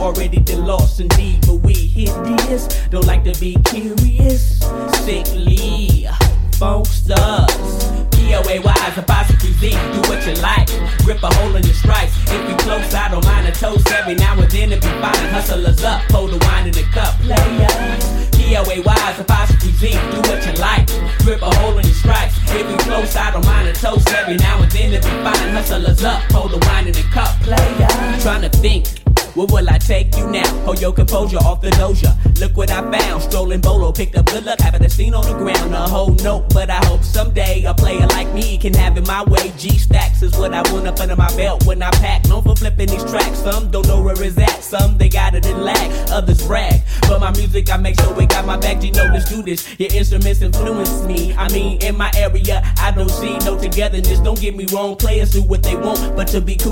already done lost indeed. But we hit this, don't like to be curious. Sickly, funksters. POAY's apostrophe Z, do what you like. Grip a hole in your stripes. If you close, I don't mind a toast. Every now and then if you fine, hustlers up, pour the wine in the cup. Players. POAY's apostrophe Z, do what you like. Grip a hole in your stripes. If you close, I don't mind a toast. Every now and then if you fine, hustlers up, pour the wine in the cup. Players. Trying to think. Where will I take you now? Hold your composure off the doja. Look what I found. Strolling bolo, picked up good luck, having a scene on the ground. A whole note, but I hope someday a player like me can have it my way. G-Stacks is what I want up under my belt when I pack. Known for flipping these tracks. Some don't know where it's at. Some they got it in lag. Others brag. But my music, I make sure it got my back. You know, let's do this. Your instruments influence me. I mean, in my area, I don't see no togetherness. Don't get me wrong, players do what they want, but to be cool.